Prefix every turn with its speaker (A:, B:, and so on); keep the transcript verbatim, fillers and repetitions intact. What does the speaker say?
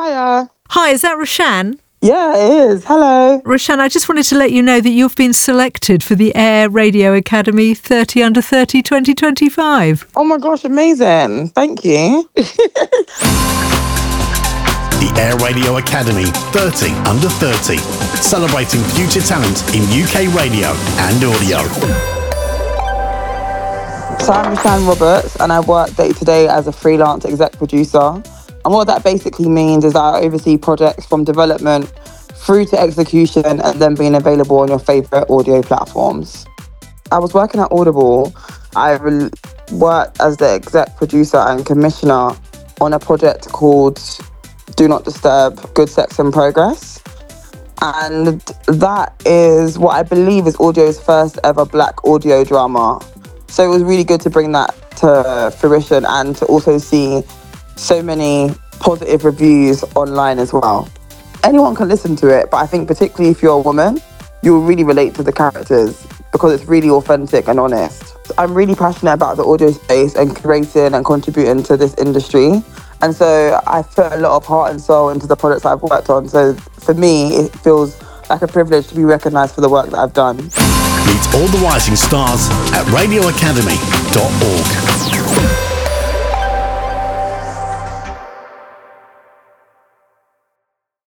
A: Hiya.
B: Hi, is that Roshan?
A: Yeah, it is. Hello.
B: Roshan, I just wanted to let you know that you've been selected for the Air Radio Academy thirty under thirty twenty twenty-five.
A: Oh my gosh, amazing. Thank you.
C: The Air Radio Academy thirty under thirty, celebrating future talent in U K radio and audio.
A: So I'm Roshan Roberts and I work day to day as a freelance exec producer. And what that basically means is that I oversee projects from development through to execution and then being available on your favourite audio platforms. I was working at Audible. I re- worked as the exec producer and commissioner on a project called Do Not Disturb, Good Sex in Progress. And that is what I believe is audio's first ever black audio drama. So it was really good to bring that to fruition and to also see so many positive reviews online as well. Anyone can listen to it, but I think particularly if you're a woman, you'll really relate to the characters because it's really authentic and honest. I'm really passionate about the audio space and creating and contributing to this industry. And so I put a lot of heart and soul into the projects I've worked on. So for me, it feels like a privilege to be recognised for the work that I've done.
C: Meet all the rising stars at radio academy dot org.